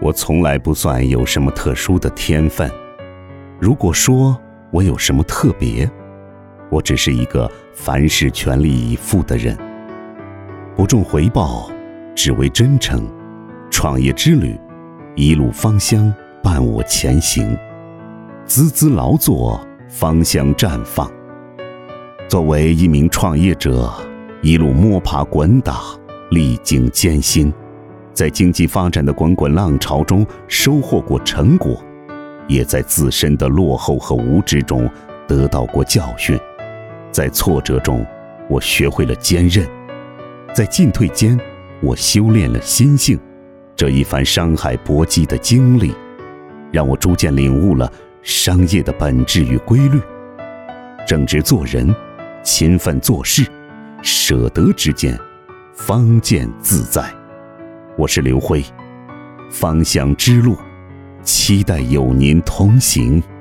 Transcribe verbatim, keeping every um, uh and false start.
我从来不算有什么特殊的天分。如果说我有什么特别，我只是一个凡事全力以赴的人，不重回报，只为真诚。创业之旅，一路芳香伴我前行，孜孜劳作，芳香绽放。作为一名创业者，一路摸爬滚打，历经艰辛，在经济发展的滚滚浪潮中收获过成果，也在自身的落后和无知中得到过教训。在挫折中，我学会了坚韧；在进退间，我修炼了心性。这一番山海搏击的经历，让我逐渐领悟了商业的本质与规律。正直做人，勤奋做事，舍得之间，方见自在。我是刘辉，芳香之路，期待有您同行。